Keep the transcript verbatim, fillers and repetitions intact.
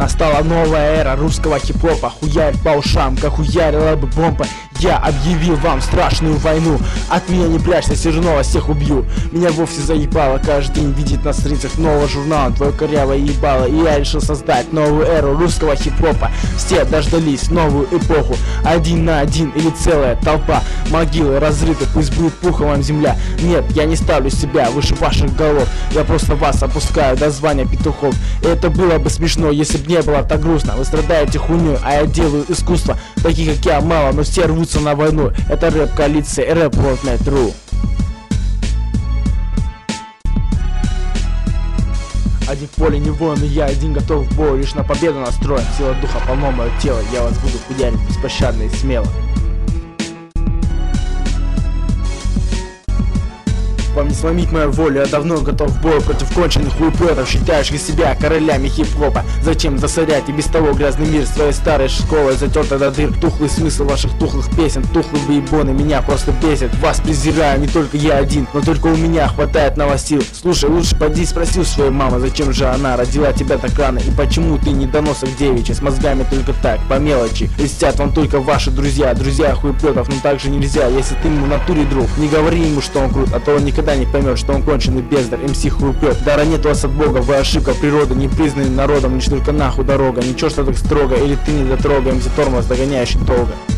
Настала новая эра русского хип-хопа. Хуярь по ушам, как хуярила бы бомба. Я объявил вам страшную войну. От меня не прячься, все равно вас всех убью. Меня вовсе заебало каждый день видеть на страницах нового журнала твое корявое ебало. И я решил создать новую эру русского хип-хопа. Все дождались новую эпоху. Один на один или целая толпа. Могилы разрыты, пусть будет пухом вам земля. Нет, я не ставлю себя выше ваших голов. Я просто вас опускаю до звания петухов. И это было бы смешно, если бы не было так грустно. Вы страдаете хуйней, а я делаю искусство. Таких как я мало, но все рвутся на войну. Это рэп-коалиция и рэп World.net.ru. Один в поле не воин, и я один готов к бою. Лишь на победу настроен, сила духа полно мое тело. Я вас буду хуярить беспощадно и смело. Вам не сломить мою волю, я давно готов к бою против конченых хуеплетов, считающих себя королями хип-хопа. Зачем засорять и без того грязный мир своей старой школой, затертой до дыр? Тухлый смысл ваших тухлых песен, тухлые выебоны меня просто бесит. Вас презираю, не только я один, но только у меня хватает новосил. Слушай, лучше поди спроси у своей мамы, зачем же она родила тебя так рано, и почему ты не доносок девичий, с мозгами только так, по мелочи. Льстят вам только ваши друзья, друзья хуеплетов, но также нельзя, если ты ему в натуре друг, не говори ему, что он крут, а то он никогда не поймет, что он конченый бездарь, эм си хуеплет. Дара нет вас от бога, вы ошибка природы, не признанный народом, лишь только нахуй дорога. Ничего, что так строго, или ты не дотрога, эм си тормоз, догоняющий долго.